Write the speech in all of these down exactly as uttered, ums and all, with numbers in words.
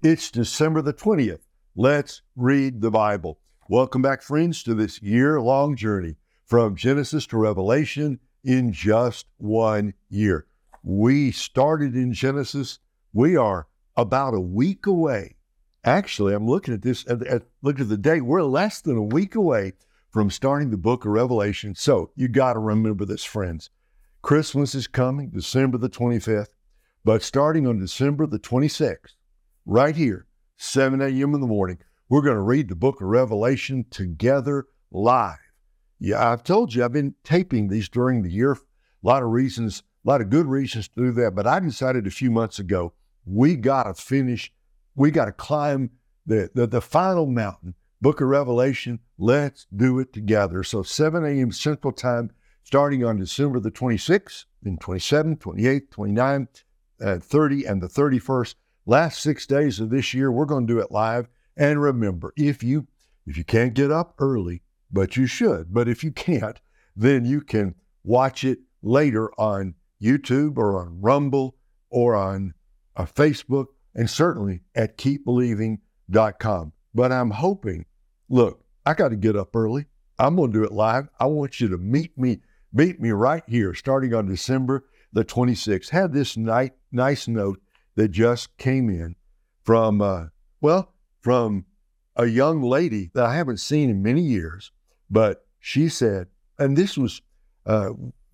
It's December the twentieth. Let's read the Bible. Welcome back, friends, to this year-long journey from Genesis to Revelation in just one year. We started in Genesis. We are about a week away. Actually, I'm looking at this, at, at, look at the date. We're less than a week away from starting the book of Revelation. So you got to remember this, friends. Christmas is coming, December the twenty-fifth, but starting on December the twenty-sixth, right here, seven a.m. in the morning, we're going to read the book of Revelation together live. Yeah, I've told you, I've been taping these during the year. A lot of reasons, a lot of good reasons to do that, but I decided a few months ago, we got to finish, we got to climb the, the, the final mountain, book of Revelation. Let's do it together. So seven a.m. Central Time, starting on December the twenty-sixth, then twenty-seventh, twenty-eighth, twenty-ninth, uh, thirty, and the thirty-first. Last six days of this year, we're going to do it live. And remember, if you if you can't get up early, but you should, but if you can't, then you can watch it later on YouTube or on Rumble or on uh, Facebook, and certainly at keep believing dot com. But I'm hoping, look, I got to get up early. I'm going to do it live. I want you to meet me, meet me right here, starting on December the twenty-sixth. Had this night, nice note that just came in from, uh, well, from a young lady that I haven't seen in many years, but she said, and this was uh,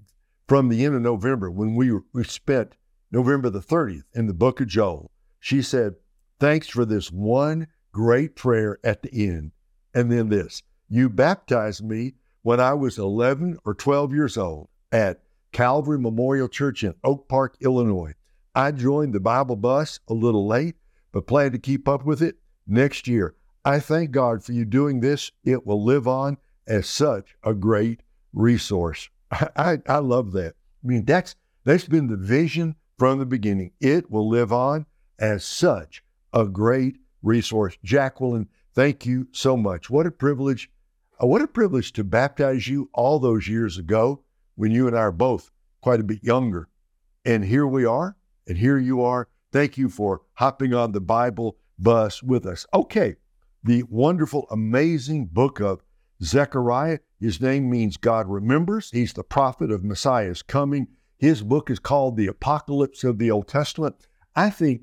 from the end of November when we, we spent November the thirtieth in the book of Joel. She said, thanks for this one great prayer at the end. And then this, you baptized me when I was eleven or twelve years old at Calvary Memorial Church in Oak Park, Illinois. I joined the Bible bus a little late, but plan to keep up with it next year. I thank God for you doing this. It will live on as such a great resource. I, I, I love that. I mean, that's that's been the vision from the beginning. It will live on as such a great resource. Jacqueline, thank you so much. What a privilege. Uh, what a privilege to baptize you all those years ago when you and I are both quite a bit younger. And here we are. And here you are. Thank you for hopping on the Bible bus with us. Okay, the wonderful, amazing book of Zechariah. His name means God remembers. He's the prophet of Messiah's coming. His book is called the Apocalypse of the Old Testament. I think,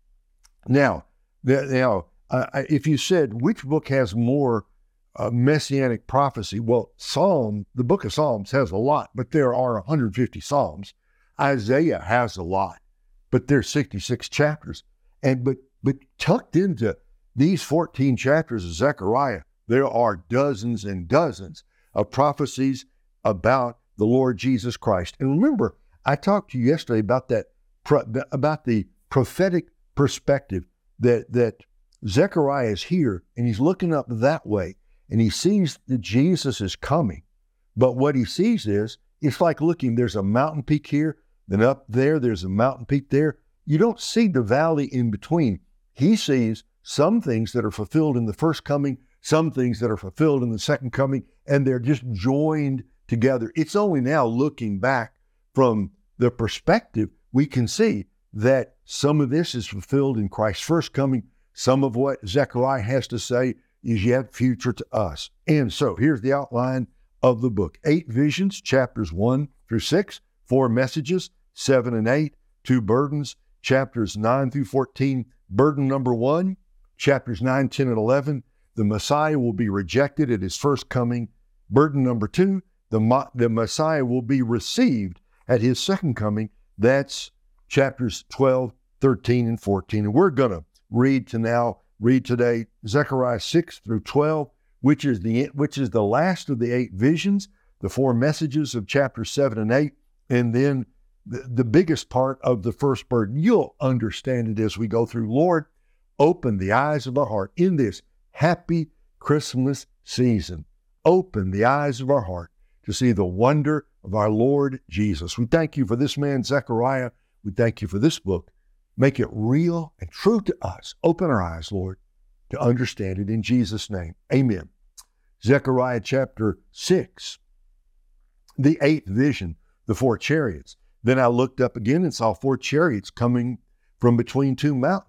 now, now uh, if you said, which book has more uh, messianic prophecy? Well, Psalm, the book of Psalms has a lot, but there are one hundred fifty Psalms. Isaiah has a lot, but there's sixty-six chapters. And but but tucked into these fourteen chapters of Zechariah, there are dozens and dozens of prophecies about the Lord Jesus Christ. And remember, I talked to you yesterday about that about the prophetic perspective that that Zechariah is here and he's looking up that way and he sees that Jesus is coming. But what he sees is, it's like looking, there's a mountain peak here, then up there, there's a mountain peak there. You don't see the valley in between. He sees some things that are fulfilled in the first coming, some things that are fulfilled in the second coming, and they're just joined together. It's only now looking back from the perspective, we can see that some of this is fulfilled in Christ's first coming. Some of what Zechariah has to say is yet future to us. And so here's the outline of the book. Eight visions, chapters one through six, four messages, seven and eight, two burdens, chapters nine through fourteen. Burden number one, chapters nine, ten, and eleven, the Messiah will be rejected at his first coming. Burden number two, the, the Messiah will be received at his second coming. That's chapters twelve, thirteen, and fourteen. And we're going to read to now, read today, Zechariah six through twelve, which is the which is the last of the eight visions, the four messages of chapters seven and eight, and then the, the biggest part of the first burden. You'll understand it as we go through. Lord, open the eyes of our heart in this happy Christmas season. Open the eyes of our heart to see the wonder of our Lord Jesus. We thank you for this man, Zechariah. We thank you for this book. Make it real and true to us. Open our eyes, Lord, to understand it in Jesus' name. Amen. Zechariah chapter six, the eighth vision, the four chariots. Then I looked up again and saw four chariots coming from between two mountains.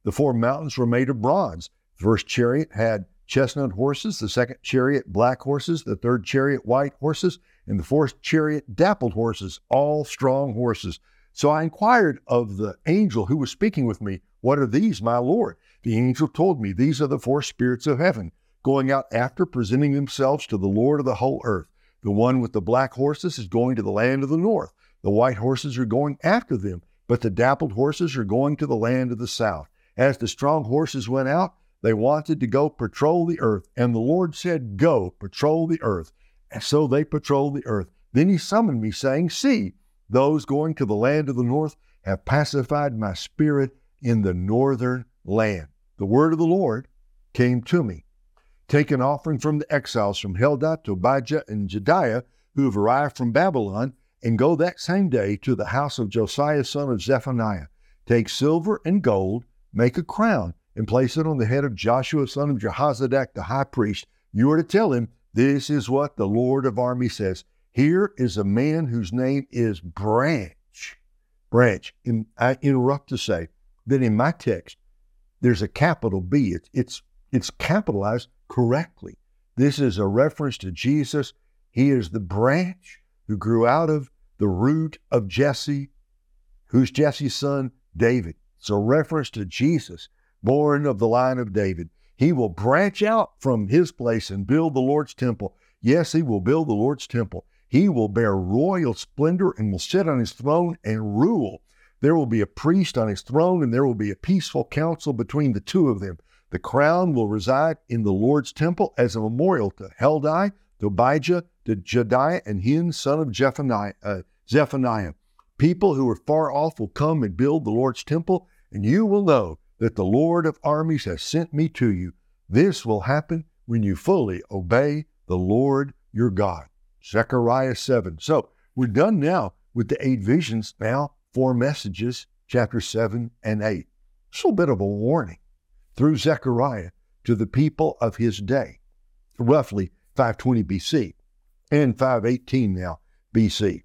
The four mountains were made of bronze. The first chariot had chestnut horses, the second chariot black horses, the third chariot white horses, and the fourth chariot dappled horses, all strong horses. So I inquired of the angel who was speaking with me, "What are these, my Lord?" The angel told me, "These are the four spirits of heaven, going out after presenting themselves to the Lord of the whole earth. The one with the black horses is going to the land of the north. The white horses are going after them, but the dappled horses are going to the land of the south. As the strong horses went out, they wanted to go patrol the earth, and the Lord said, 'Go, patrol the earth.' And so they patrolled the earth. Then he summoned me, saying, 'See, those going to the land of the north have pacified my spirit in the northern land.'" The word of the Lord came to me. "Take an offering from the exiles from Heldai, Tobijah, and Jedaiah, who have arrived from Babylon, and go that same day to the house of Josiah son of Zephaniah. Take silver and gold, make a crown, and place it on the head of Joshua son of Jehozadak the high priest. You are to tell him, 'This is what the Lord of armies says. Here is a man whose name is Branch.'" Branch. And I interrupt to say that in my text, there's a capital B. It's, it's, it's capitalized correctly. This is a reference to Jesus. He is the branch who grew out of the root of Jesse. Who's Jesse's son? David. It's a reference to Jesus, born of the line of David. He will branch out from his place and build the Lord's temple. Yes, he will build the Lord's temple. He will bear royal splendor and will sit on his throne and rule. There will be a priest on his throne, and there will be a peaceful counsel between the two of them. The crown will reside in the Lord's temple as a memorial to Heldai, Tobijah, to Jedaiah, and Hin, son of Zephaniah, uh, Zephaniah. People who are far off will come and build the Lord's temple, and you will know that the Lord of armies has sent me to you. This will happen when you fully obey the Lord your God. Zechariah seven. So we're done now with the eight visions. Now four messages, chapter seven and eight. It's a little bit of a warning through Zechariah to the people of his day, roughly five twenty B C and five eighteen now B C.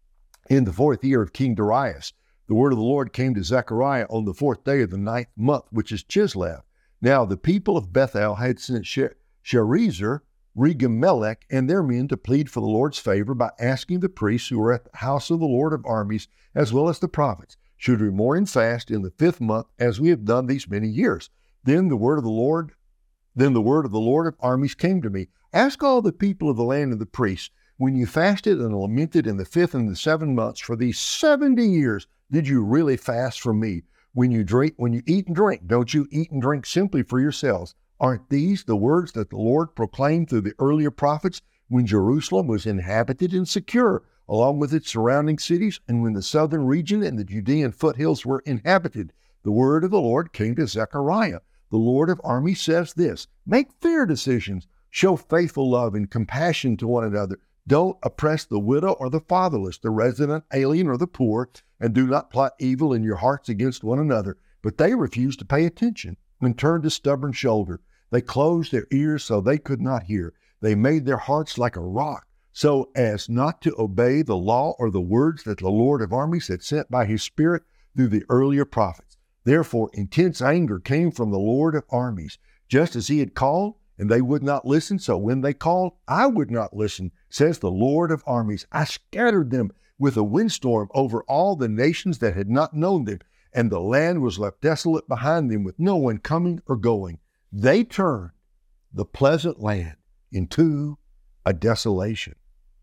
In the fourth year of King Darius, the word of the Lord came to Zechariah on the fourth day of the ninth month, which is Chislev. Now the people of Bethel had sent Sherezer, Regemelech, and their men to plead for the Lord's favor by asking the priests who were at the house of the Lord of armies, as well as the prophets, should we mourn and fast in the fifth month, as we have done these many years. Then the word of the Lord, then the word of the Lord of armies came to me. Ask all the people of the land and the priests, when you fasted and lamented in the fifth and the seventh months for these seventy years, did you really fast for me? When you drink, when you eat and drink, don't you eat and drink simply for yourselves? Aren't these the words that the Lord proclaimed through the earlier prophets when Jerusalem was inhabited and secure, along with its surrounding cities, and when the southern region and the Judean foothills were inhabited? The word of the Lord came to Zechariah. The Lord of armies says this: make fair decisions, show faithful love and compassion to one another. Don't oppress the widow or the fatherless, the resident alien or the poor, and do not plot evil in your hearts against one another. But they refused to pay attention and turned a stubborn shoulder. They closed their ears so they could not hear. They made their hearts like a rock, so as not to obey the law or the words that the Lord of armies had sent by his Spirit through the earlier prophets. Therefore, intense anger came from the Lord of armies, just as he had called, and they would not listen. So when they called, I would not listen, says the Lord of armies. I scattered them with a windstorm over all the nations that had not known them, and the land was left desolate behind them with no one coming or going. They turned the pleasant land into a desolation.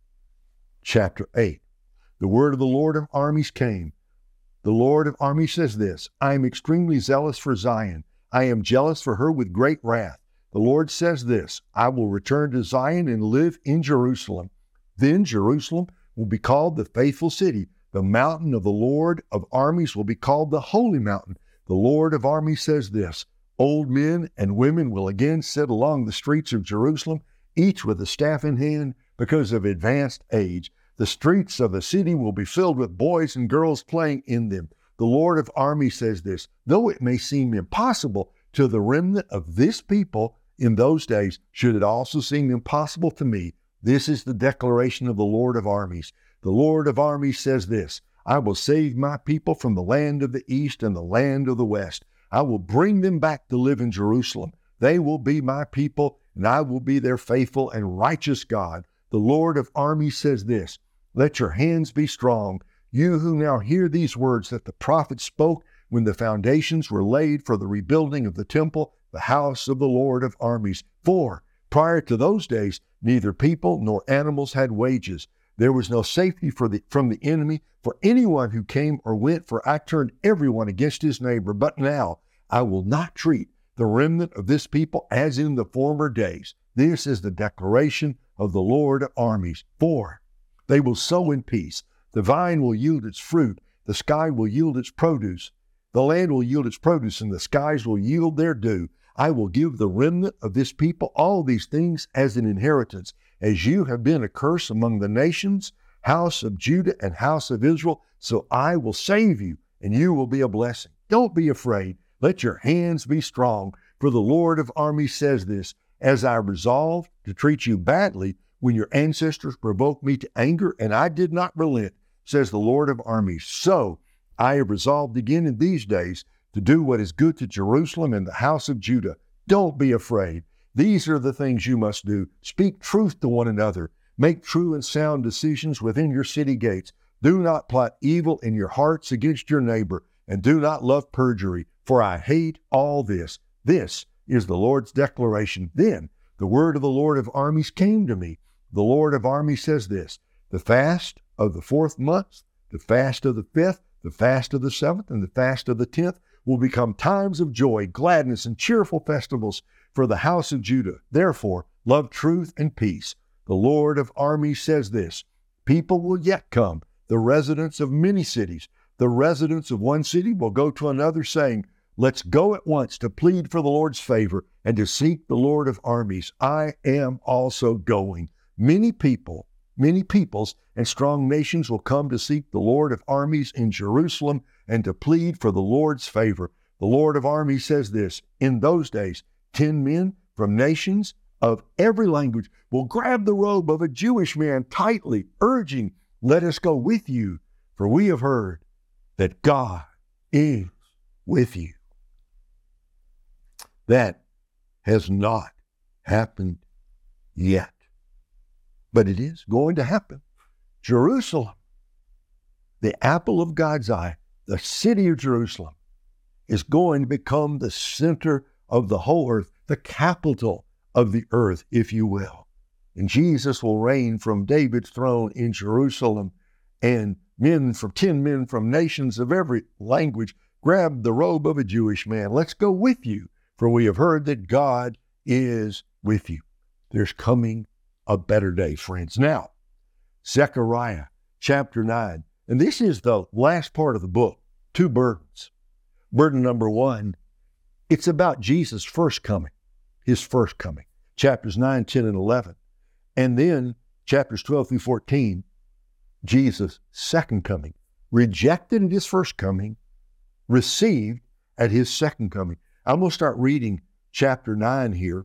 Chapter eight. The word of the Lord of armies came. The Lord of armies says this: I am extremely zealous for Zion. I am jealous for her with great wrath. The Lord says this: I will return to Zion and live in Jerusalem. Then Jerusalem will be called the faithful city. The mountain of the Lord of armies will be called the holy mountain. The Lord of armies says this: old men and women will again sit along the streets of Jerusalem, each with a staff in hand because of advanced age. The streets of the city will be filled with boys and girls playing in them. The Lord of armies says this: though it may seem impossible to the remnant of this people in those days, should it also seem impossible to me? This is the declaration of the Lord of armies. The Lord of armies says this: I will save my people from the land of the east and the land of the west. I will bring them back to live in Jerusalem. They will be my people, and I will be their faithful and righteous God. The Lord of armies says this, let your hands be strong, you who now hear these words that the prophet spoke when the foundations were laid for the rebuilding of the temple, the house of the Lord of armies. For prior to those days, neither people nor animals had wages. There was no safety for the, from the enemy for anyone who came or went, for I turned everyone against his neighbor. But now I will not treat the remnant of this people as in the former days. This is the declaration of the Lord of armies. For they will sow in peace. The vine will yield its fruit. The sky will yield its produce. The land will yield its produce, and the skies will yield their due. I will give the remnant of this people all these things as an inheritance. As you have been a curse among the nations, house of Judah and house of Israel, so I will save you, and you will be a blessing. Don't be afraid. Let your hands be strong, for the Lord of armies says this, as I resolved to treat you badly when your ancestors provoked me to anger, and I did not relent, says the Lord of armies. So I have resolved again in these days to do what is good to Jerusalem and the house of Judah. Don't be afraid. These are the things you must do. Speak truth to one another. Make true and sound decisions within your city gates. Do not plot evil in your hearts against your neighbor, and do not love perjury, for I hate all this. This is the Lord's declaration. Then the word of the Lord of armies came to me. The Lord of armies says this, the fast of the fourth month, the fast of the fifth, the fast of the seventh, and the fast of the tenth will become times of joy, gladness, and cheerful festivals for the house of Judah. Therefore, love truth and peace. The Lord of armies says this, people will yet come, the residents of many cities. The residents of one city will go to another, saying, let's go at once to plead for the Lord's favor and to seek the Lord of armies. I am also going. Many people, many peoples and strong nations will come to seek the Lord of armies in Jerusalem and to plead for the Lord's favor. The Lord of armies says this, in those days, ten men from nations of every language will grab the robe of a Jewish man tightly, urging, let us go with you, for we have heard that God is with you. That has not happened yet, but it is going to happen. Jerusalem, the apple of God's eye, the city of Jerusalem, is going to become the center of the whole earth, the capital of the earth, if you will. And Jesus will reign from David's throne in Jerusalem, and men from ten men from nations of every language grab the robe of a Jewish man. Let's go with you, for we have heard that God is with you. There's coming a better day, friends. Now, Zechariah chapter nine, and this is the last part of the book, two burdens. Burden number one, it's about Jesus' first coming, his first coming, chapters nine, ten, and eleven. And then chapters twelve through fourteen, Jesus' second coming, rejected at his first coming, received at his second coming. I'm going to start reading chapter nine here.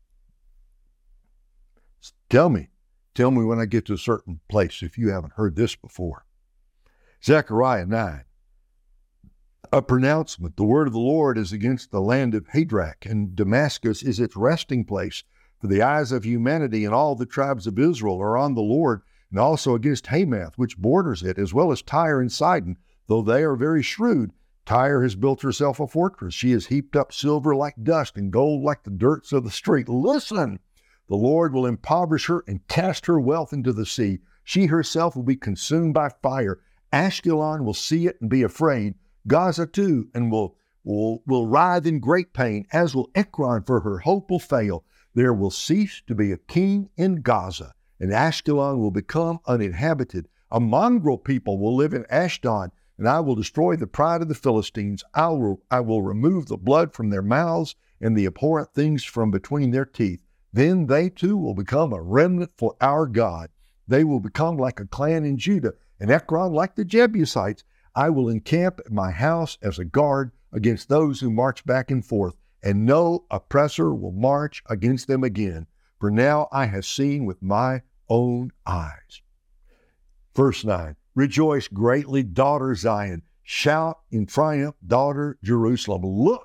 Tell me, tell me when I get to a certain place if you haven't heard this before. Zechariah nine, a pronouncement. The word of the Lord is against the land of Hadrach, and Damascus is its resting place. For the eyes of humanity and all the tribes of Israel are on the Lord, and also against Hamath, which borders it, as well as Tyre and Sidon, though they are very shrewd. Tyre has built herself a fortress. She has heaped up silver like dust and gold like the dirts of the street. Listen, the Lord will impoverish her and cast her wealth into the sea. She herself will be consumed by fire. Ashkelon will see it and be afraid. Gaza too, and will, will, will writhe in great pain, as will Ekron, for her hope will fail. There will cease to be a king in Gaza, and Ashkelon will become uninhabited. A mongrel people will live in Ashdod, and I will destroy the pride of the Philistines. I will, I will remove the blood from their mouths and the abhorrent things from between their teeth. Then they too will become a remnant for our God. They will become like a clan in Judah, and Ekron like the Jebusites. I will encamp at my house as a guard against those who march back and forth, and no oppressor will march against them again. For now I have seen with my own eyes. Verse nine, rejoice greatly, daughter Zion. Shout in triumph, daughter Jerusalem. Look,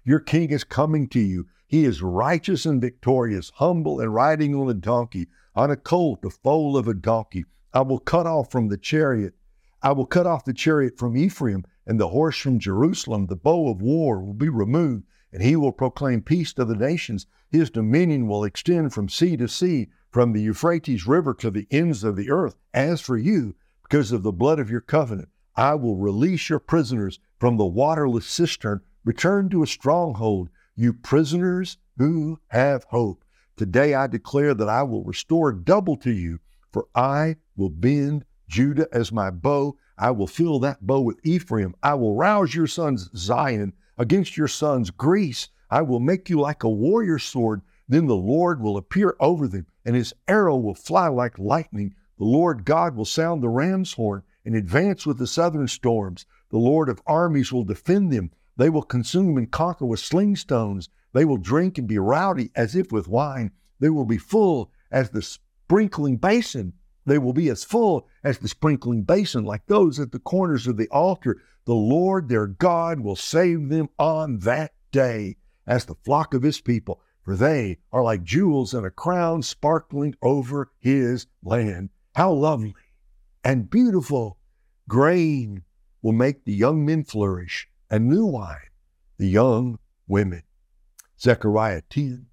Your king is coming to you. He is righteous and victorious, humble and riding on a donkey, on a colt, the foal of a donkey. I will cut off from the chariot. I will cut off the chariot from Ephraim and the horse from Jerusalem. The bow of war will be removed, and he will proclaim peace to the nations. His dominion will extend from sea to sea, from the Euphrates River to the ends of the earth. As for you, because of the blood of your covenant, I will release your prisoners from the waterless cistern. Return to a stronghold, you prisoners who have hope. Today I declare that I will restore double to you, for I will bend Judah as my bow. I will fill that bow with Ephraim. I will rouse your sons Zion against your sons Greece. I will make you like a warrior sword. Then the Lord will appear over them, and his arrow will fly like lightning. The Lord God will sound the ram's horn and advance with the southern storms. The Lord of armies will defend them. They will consume and conquer with sling stones. They will drink and be rowdy as if with wine. They will be full as the sprinkling basin. They will be as full as the sprinkling basin, like those at the corners of the altar. The Lord their God will save them on that day as the flock of his people, for they are like jewels in a crown sparkling over his land. How lovely and beautiful! Grain will make the young men flourish, and new wine the young women. Zechariah ten.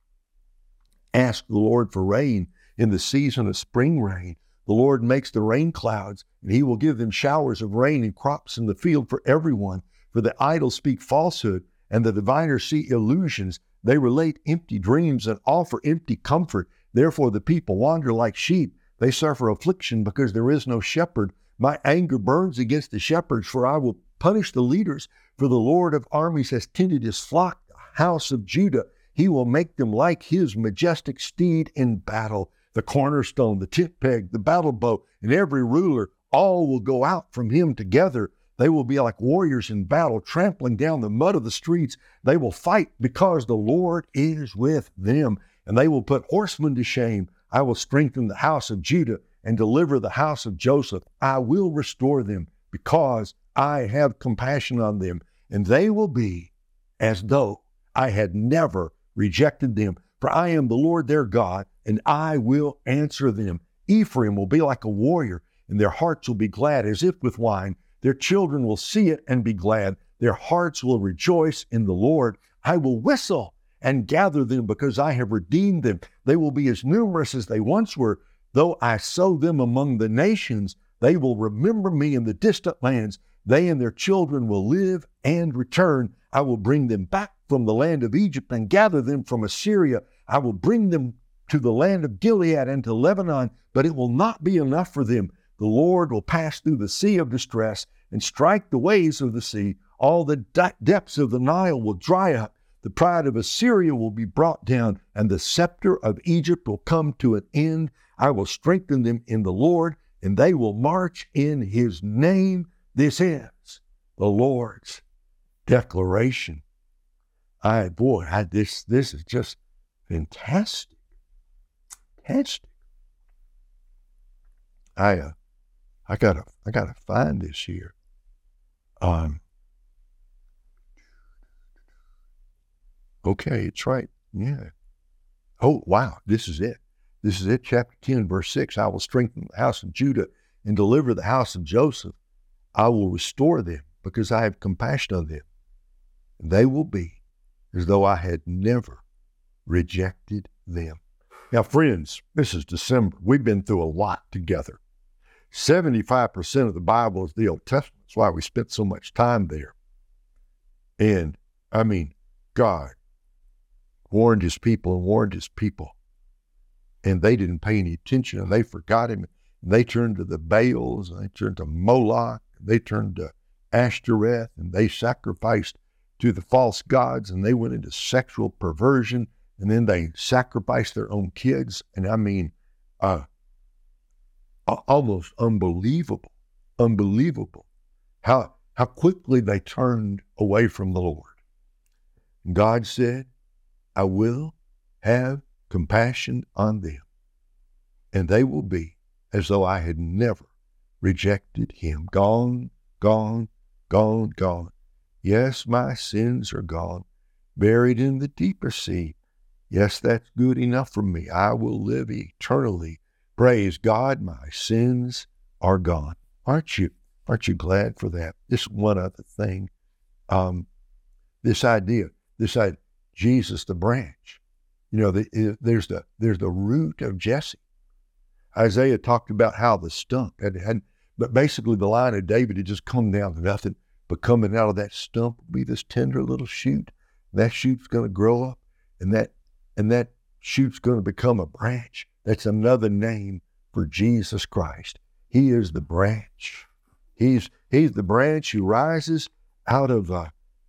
Ask the Lord for rain in the season of spring rain. The Lord makes the rain clouds, and he will give them showers of rain and crops in the field for everyone. For the idols speak falsehood, and the diviners see illusions. They relate empty dreams and offer empty comfort. Therefore the people wander like sheep. They suffer affliction because there is no shepherd. My anger burns against the shepherds, for I will punish the leaders. For the Lord of armies has tended his flock, the house of Judah. He will make them like his majestic steed in battle. The cornerstone, the tent peg, the battle bow, and every ruler, all will go out from him together. They will be like warriors in battle, trampling down the mud of the streets. They will fight because the Lord is with them, and they will put horsemen to shame. I will strengthen the house of Judah and deliver the house of Joseph. I will restore them because I have compassion on them, and they will be as though I had never rejected them. For I am the Lord their God, and I will answer them. Ephraim will be like a warrior, and their hearts will be glad as if with wine. Their children will see it and be glad. Their hearts will rejoice in the Lord. I will whistle and gather them because I have redeemed them. They will be as numerous as they once were. Though I sow them among the nations, they will remember me in the distant lands. They and their children will live and return. I will bring them back from the land of Egypt and gather them from Assyria. I will bring them to the land of Gilead and to Lebanon, but it will not be enough for them. The Lord will pass through the sea of distress and strike the waves of the sea. All the de- depths of the Nile will dry up. The pride of Assyria will be brought down, and the scepter of Egypt will come to an end. I will strengthen them in the Lord, and they will march in his name. This is the Lord's declaration. I, boy, I, this, this is just fantastic. Fantastic. I, uh, I gotta, I gotta find this here. Um, okay, it's right. Yeah. Oh, wow. This is it. This is it. Chapter ten, verse six. I will strengthen the house of Judah and deliver the house of Joseph. I will restore them because I have compassion on them. They will be as though I had never rejected them. Now, friends, this is December. We've been through a lot together. seventy-five percent of the Bible is the Old Testament. That's why we spent so much time there. And, I mean, God warned his people and warned his people. And they didn't pay any attention, and they forgot him. And they turned to the Baals, and they turned to Moloch, and they turned to Ashtoreth, and they sacrificed to the false gods, and they went into sexual perversion, and then they sacrificed their own kids. And I mean, uh, almost unbelievable, unbelievable how, how quickly they turned away from the Lord. And God said, I will have compassion on them, and they will be as though I had never rejected him. Gone, gone, gone, gone. Yes, my sins are gone. buried in the deeper sea. Yes, that's good enough for me. I will live eternally. Praise God, my sins are gone. Aren't you? Aren't you glad for that? This one other thing, um, this idea, this idea, Jesus the branch. You know, the, there's the there's the root of Jesse. Isaiah talked about how the stump had, had, but basically the line of David had just come down to nothing, but coming out of that stump will be this tender little shoot. That shoot's going to grow up, and that and that shoot's going to become a branch. That's another name for Jesus Christ. He is the branch. He's he's the branch who rises out of uh,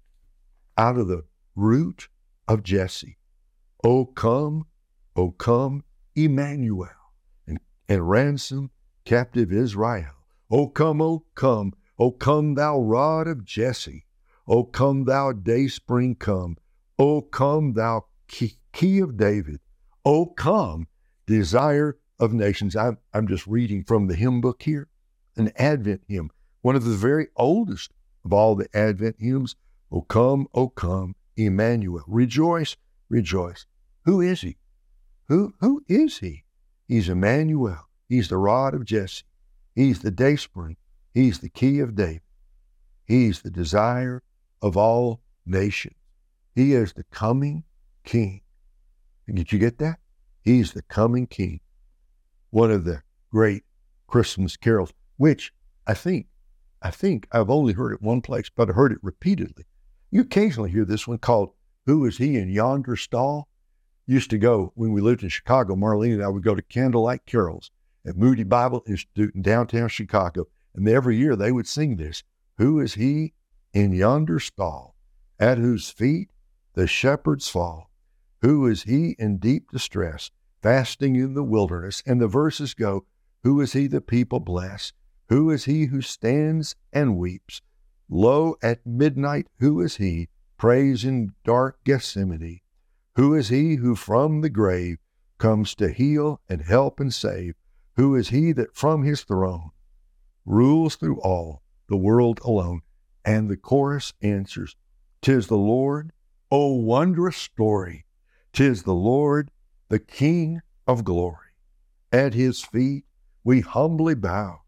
out of the root of Jesse. O come, O come, Emmanuel, and, and ransom captive Israel. O come, O come, O come, thou rod of Jesse. O come, thou dayspring, come. O come, thou key, key of David. O come, desire of nations. I'm, I'm just reading from the hymn book here, an Advent hymn, one of the very oldest of all the Advent hymns. O come, O come, Emmanuel. Rejoice, rejoice. Who is he? Who, who is he? He's Emmanuel. He's the rod of Jesse. He's the dayspring. He's the key of David. He's the desire of all nations. He is the coming King. Did you get that? He's the coming King. One of the great Christmas carols, which I think, I think I've only heard it one place, but I heard it repeatedly. You occasionally hear this one called, Who is he in yonder stall? Used to go, when we lived in Chicago, Marlene and I would go to candlelight carols at Moody Bible Institute in downtown Chicago. And every year they would sing this, Who is he in yonder stall, at whose feet the shepherds fall? Who is he in deep distress, fasting in the wilderness? And the verses go, Who is he the people bless? Who is he who stands and weeps? Lo, at midnight, who is he, prays in dark Gethsemane? Who is he who from the grave comes to heal and help and save? Who is he that from his throne rules through all the world alone? And the chorus answers, 'Tis the Lord, O wondrous story. 'Tis the Lord, the King of glory. At his feet we humbly bow.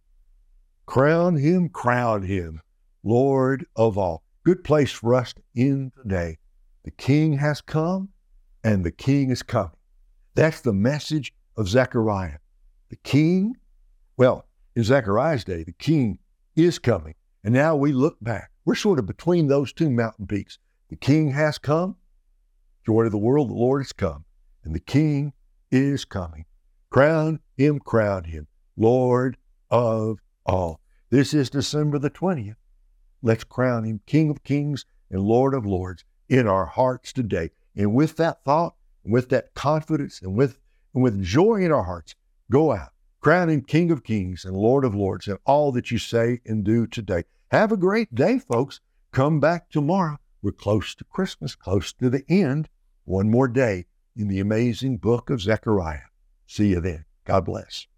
Crown him, crown him, Lord of all. Good place for us to end today. The King has come, and the King is coming. That's the message of Zechariah. The King, well, in Zechariah's day, the King is coming. And now we look back. We're sort of between those two mountain peaks. The King has come. Joy to the world, the Lord has come. And the King is coming. Crown him, crown him, Lord of all. This is December the twentieth. Let's crown him King of kings and Lord of lords in our hearts today. And with that thought, and with that confidence, and with, and with joy in our hearts, go out. Crown him King of kings and Lord of lords in all that you say and do today. Have a great day, folks. Come back tomorrow. We're close to Christmas, close to the end. One more day in the amazing book of Zechariah. See you then. God bless.